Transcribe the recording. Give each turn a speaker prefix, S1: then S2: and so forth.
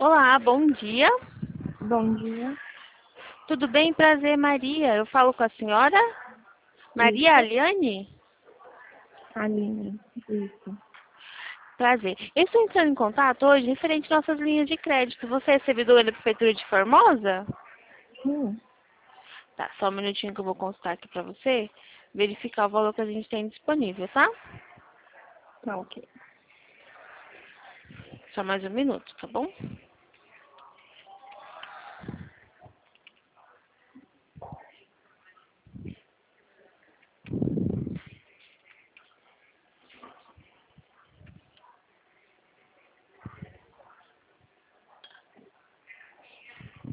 S1: Olá, bom dia.
S2: Bom dia.
S1: Tudo bem? Prazer, Maria. Eu falo com a senhora? Maria
S2: Isso,
S1: Aliane?
S2: Aline. Isso.
S1: Prazer. Eu estou entrando em contato hoje referente às nossas linhas de crédito. Você é servidora da Prefeitura de Formosa?
S2: Sim,
S1: Tá, só um minutinho que eu vou consultar aqui pra você. Verificar o valor que a gente tem disponível, tá?
S2: tá ok.
S1: Só mais um minuto, tá bom?